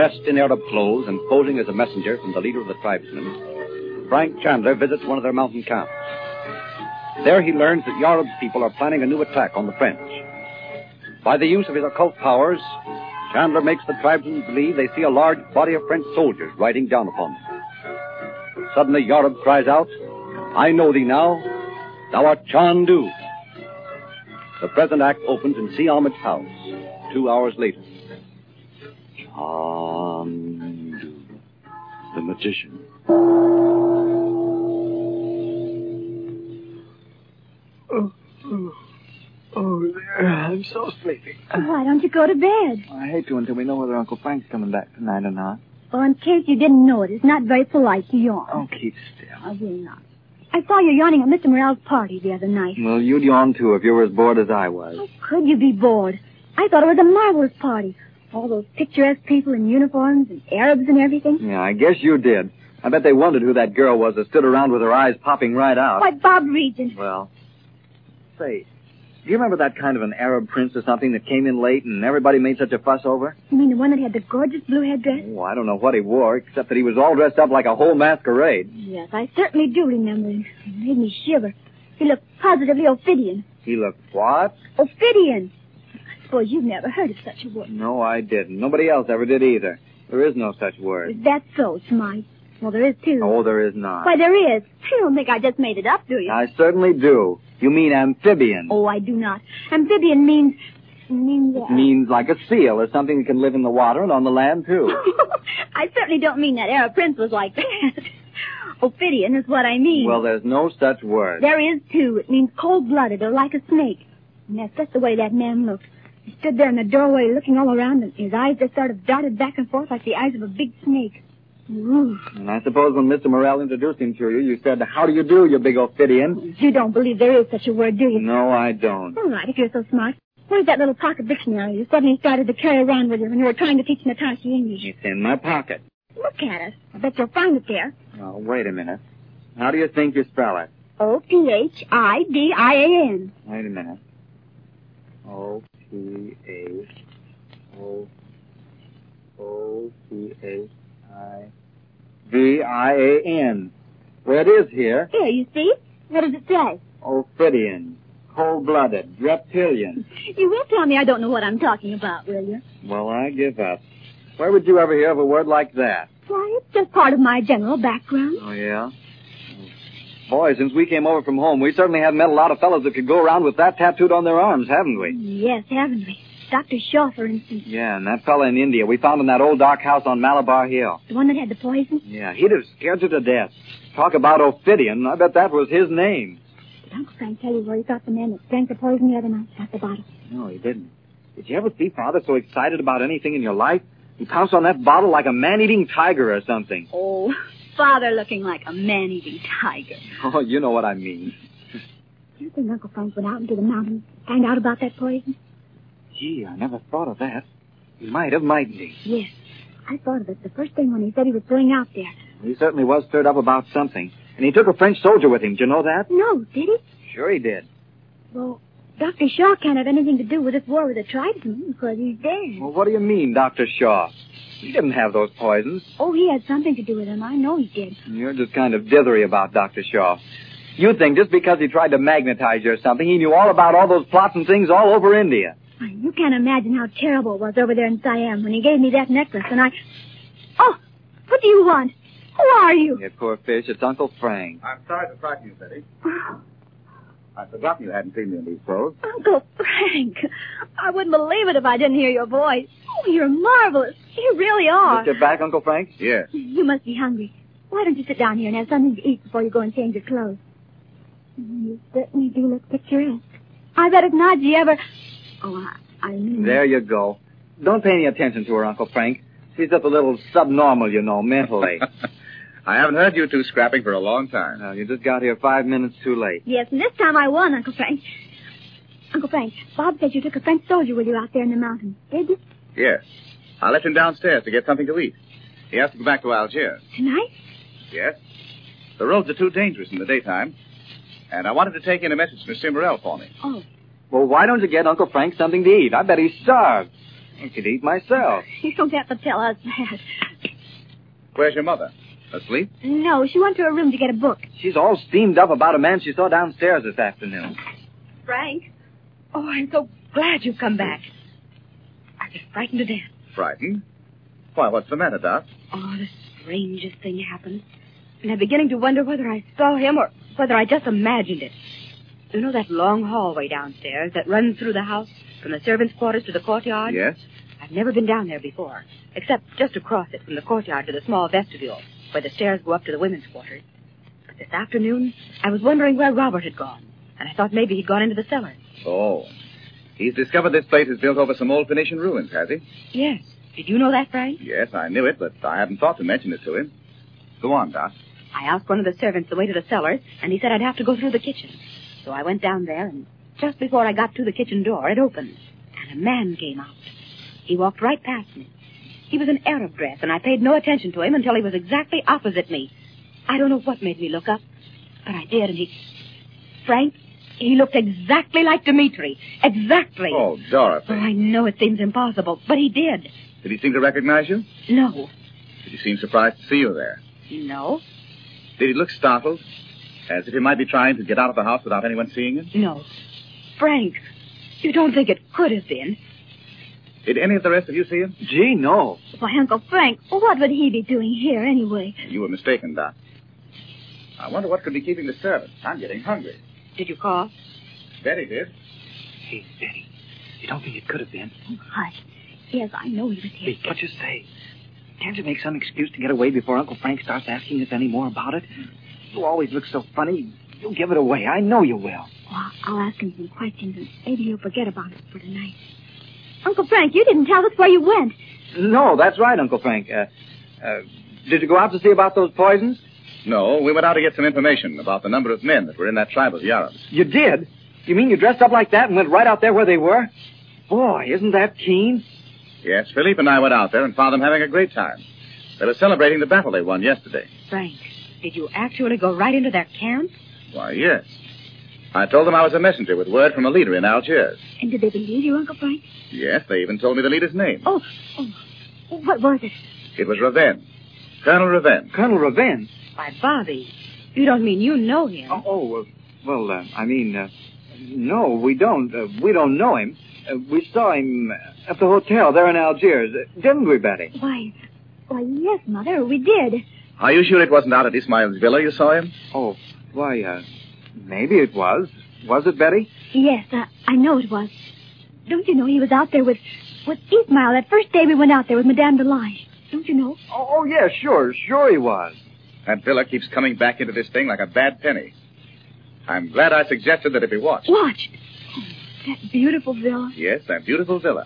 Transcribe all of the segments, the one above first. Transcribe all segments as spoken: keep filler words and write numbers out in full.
Dressed in Arab clothes and posing as a messenger from the leader of the tribesmen, Frank Chandler visits one of their mountain camps. There he learns that Yarub's people are planning a new attack on the French. By the use of his occult powers, Chandler makes the tribesmen believe they see a large body of French soldiers riding down upon them. Suddenly, Yarub cries out, "I know thee now. Thou art Chandu." The present act opens in Si Ahmed's house, two hours later. Chandu, the magician. Oh, oh, oh, there. I'm so sleepy. Why don't you go to bed? I hate to until we know whether Uncle Frank's coming back tonight or not. Well, in case you didn't know it, it's not very polite to yawn. Oh, keep still. I will not. I saw you yawning at Mister Morrell's party the other night. Well, you'd yawn, too, if you were as bored as I was. How could you be bored? I thought it was a marvelous party. All those picturesque people in uniforms and Arabs and everything. Yeah, I guess you did. I bet they wondered who that girl was that stood around with her eyes popping right out. Why, Bob Regent. Well, say, do you remember that kind of an Arab prince or something that came in late and everybody made such a fuss over? You mean the one that had the gorgeous blue headdress? Oh, I don't know what he wore, except that he was all dressed up like a whole masquerade. Yes, I certainly do remember him. He made me shiver. He looked positively Ophidian. He looked what? Ophidian. I suppose you've never heard of such a word. No, I didn't. Nobody else ever did either. There is no such word. Is that so, Smite? Well, there is, too. Oh, there is not. Why, there is. You don't think I just made it up, do you? I certainly do. You mean amphibian. Oh, I do not. Amphibian means... means... Uh... It means like a seal or something that can live in the water and on the land, too. I certainly don't mean that Arab prince was like that. Ophidian is what I mean. Well, there's no such word. There is, too. It means cold-blooded or like a snake. And that's just the way that man looked. He stood there in the doorway looking all around, and his eyes just sort of darted back and forth like the eyes of a big snake. Ooh. And I suppose when Mister Morrell introduced him to you, you said, "How do you do, you big Ophidian?" You don't believe there is such a word, do you? No, I don't. All right, if you're so smart. Where's that little pocket dictionary you suddenly started to carry around with you when you were trying to teach Natasha English? It's in my pocket. Look at it. I bet you'll find it there. Oh, wait a minute. How do you think you spell it? O P H I D I A N. Wait a minute. O P H O O P H I D I A N. Well, it is here. Here, you see? What does it say? Ophidian. Cold-blooded. Reptilian. You will tell me I don't know what I'm talking about, will you? Well, I give up. Where would you ever hear of a word like that? Why, it's just part of my general background. Oh, yeah? Boy, since we came over from home, we certainly haven't met a lot of fellows that could go around with that tattooed on their arms, haven't we? Yes, haven't we? Doctor Shaw, for instance. Yeah, and that fella in India we found in that old dark house on Malabar Hill. The one that had the poison? Yeah, he'd have scared you to death. Talk about Ophidian. I bet that was his name. Did Uncle Frank tell you where he got the man that drank the poison the other night at the bottle? No, he didn't. Did you ever see Father so excited about anything in your life? He pounced on that bottle like a man-eating tiger or something. Oh, Father looking like a man-eating tiger. Oh, you know what I mean. Do you think Uncle Frank went out into the mountains to find out about that poison? Gee, I never thought of that. He might have, mightn't he? Yes. I thought of it the first thing when he said he was going out there. He certainly was stirred up about something. And he took a French soldier with him. Did you know that? No, did he? Sure he did. Well, Doctor Shaw can't have anything to do with this war with the tribesmen because he's dead. Well, what do you mean, Doctor Shaw? He didn't have those poisons. Oh, he had something to do with them. I know he did. You're just kind of dithery about Doctor Shaw. You think just because he tried to magnetize you or something, he knew all about all those plots and things all over India. Why, you can't imagine how terrible it was over there in Siam when he gave me that necklace and I... Oh, what do you want? Who are you? You poor fish, it's Uncle Frank. I'm sorry to frighten you, Betty. I'd forgotten you hadn't seen me in these clothes. Uncle Frank, I wouldn't believe it if I didn't hear your voice. Oh, you're marvelous. You really are. Just get back, Uncle Frank? Yes. You must be hungry. Why don't you sit down here and have something to eat before you go and change your clothes? You certainly do look picturesque. I bet if Naji ever... Oh, I, I mean... There you go. Don't pay any attention to her, Uncle Frank. She's just a little subnormal, you know, mentally. I haven't heard you two scrapping for a long time. No, you just got here five minutes too late. Yes, and this time I won, Uncle Frank. Uncle Frank, Bob said you took a French soldier with you out there in the mountains. Did you? Yes. I left him downstairs to get something to eat. He has to go back to Algiers. Tonight? Yes. The roads are too dangerous in the daytime. And I wanted to take in a message to Mister Morrell for me. Oh. Well, why don't you get Uncle Frank something to eat? I bet he's starved. I could eat myself. You don't have to tell us that. Where's your mother? Asleep? No, she went to her room to get a book. She's all steamed up about a man she saw downstairs this afternoon. Frank? Oh, I'm so glad you've come back. I was frightened to death. Frightened? Why, what's the matter, Doc? Oh, the strangest thing happened. And I'm beginning to wonder whether I saw him or whether I just imagined it. You know that long hallway downstairs that runs through the house from the servants' quarters to the courtyard? Yes? I've never been down there before, except just across it from the courtyard to the small vestibule where the stairs go up to the women's quarters. But this afternoon, I was wondering where Robert had gone, and I thought maybe he'd gone into the cellar. Oh. He's discovered this place is built over some old Phoenician ruins, has he? Yes. Did you know that, Frank? Yes, I knew it, but I hadn't thought to mention it to him. Go on, Doc. I asked one of the servants the way to the cellar, and he said I'd have to go through the kitchen. So I went down there, and just before I got to the kitchen door, it opened, and a man came out. He walked right past me. He was in Arab dress, and I paid no attention to him until he was exactly opposite me. I don't know what made me look up, but I did, and he... Frank, he looked exactly like Dimitri. Exactly. Oh, Dorothy. Oh, I know it seems impossible, but he did. Did he seem to recognize you? No. Did he seem surprised to see you there? No. Did he look startled? As if he might be trying to get out of the house without anyone seeing him? No. Frank, you don't think it could have been? Did any of the rest of you see him? Gee, no. Why, Uncle Frank, what would he be doing here anyway? You were mistaken, Doc. I wonder what could be keeping the servants. I'm getting hungry. Did you call? Betty did. Hey, Betty, you don't think it could have been? Oh, hush. Yes, I know he was here. Hey, what you say? Can't you make some excuse to get away before Uncle Frank starts asking us any more about it? You always look so funny. You'll give it away. I know you will. Well, I'll ask him some questions, and maybe he'll forget about it for tonight. Uncle Frank, you didn't tell us where you went. No, that's right, Uncle Frank. Uh, uh, did you go out to see about those poisons? No, we went out to get some information about the number of men that were in that tribe of Yarabs. You did? You mean you dressed up like that and went right out there where they were? Boy, isn't that keen? Yes, Philippe and I went out there and found them having a great time. They were celebrating the battle they won yesterday. Frank, did you actually go right into their camp? Why, yes. I told them I was a messenger with word from a leader in Algiers. And did they believe you, Uncle Frank? Yes, they even told me the leader's name. Oh, oh. What was it? It was Raven. Colonel Raven. Colonel Raven? Why, Bobby, you don't mean you know him. Oh, oh uh, well, uh, I mean, uh, no, we don't. Uh, we don't know him. Uh, we saw him at the hotel there in Algiers. Uh, didn't we, Betty? Why, why, yes, Mother, we did. Are you sure it wasn't out at Ismail's villa you saw him? Oh, why, uh, maybe it was. Was it, Betty? Yes, uh, I know it was. Don't you know he was out there with, with Ismail that first day we went out there with Madame Delange? Don't you know? Oh, oh, yeah, sure, sure he was. That villa keeps coming back into this thing like a bad penny. I'm glad I suggested that it be watched. Watched? Oh, that beautiful villa. Yes, that beautiful villa.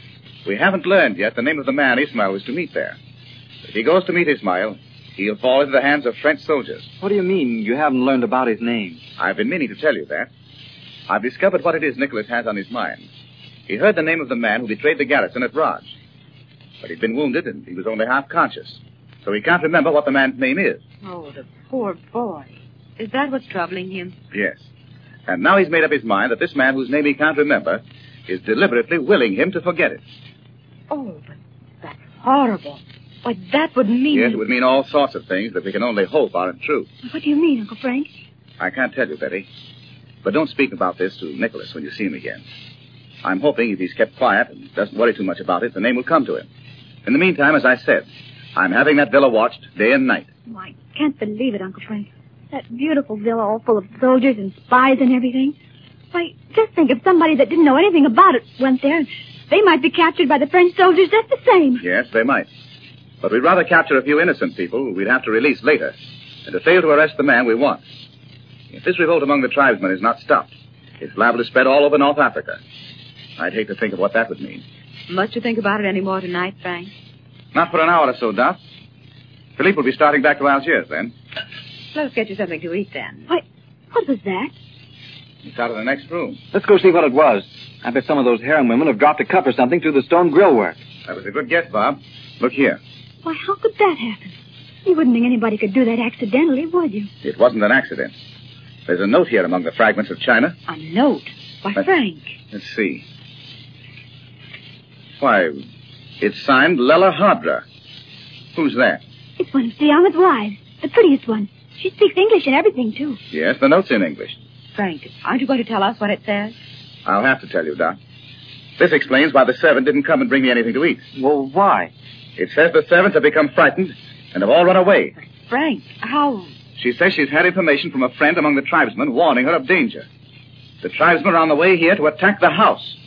We haven't learned yet the name of the man Ismail was to meet there. If he goes to meet Ismail, he'll fall into the hands of French soldiers. What do you mean you haven't learned about his name? I've been meaning to tell you that. I've discovered what it is Nicholas has on his mind. He heard the name of the man who betrayed the garrison at Raj. But he'd been wounded and he was only half conscious. So he can't remember what the man's name is. Oh, the poor boy. Is that what's troubling him? Yes. And now he's made up his mind that this man whose name he can't remember is deliberately willing him to forget it. Oh, but that's horrible. Why, that would mean... Yes, it would mean all sorts of things that we can only hope aren't true. What do you mean, Uncle Frank? I can't tell you, Betty. But don't speak about this to Nicholas when you see him again. I'm hoping if he's kept quiet and doesn't worry too much about it, the name will come to him. In the meantime, as I said, I'm having that villa watched day and night. Oh, I can't believe it, Uncle Frank. That beautiful villa all full of soldiers and spies and everything. Why, just think if somebody that didn't know anything about it went there, they might be captured by the French soldiers just the same. Yes, they might. But we'd rather capture a few innocent people who we'd have to release later than to fail to arrest the man we want. If this revolt among the tribesmen is not stopped, it's liable to spread all over North Africa. I'd hate to think of what that would mean. Much to think about it any more tonight, Frank? Not for an hour or so, Doc. Philippe will be starting back to Algiers then. Let's get you something to eat then. Why, what was that? It's out of the next room. Let's go see what it was. I bet some of those harem women have dropped a cup or something through the stone grill work. That was a good guess, Bob. Look here. Why, how could that happen? You wouldn't think anybody could do that accidentally, would you? It wasn't an accident. There's a note here among the fragments of china. A note? Why, Let's- Frank. Let's see. Why, it's signed Lella Hardra. Who's that? It's one of Stiama's wives, the prettiest one. She speaks English and everything, too. Yes, the note's in English. Frank, aren't you going to tell us what it says? I'll have to tell you, Doc. This explains why the servant didn't come and bring me anything to eat. Well, why? It says the servants have become frightened and have all run away. Frank, how... She says she's had information from a friend among the tribesmen warning her of danger. The tribesmen are on the way here to attack the house.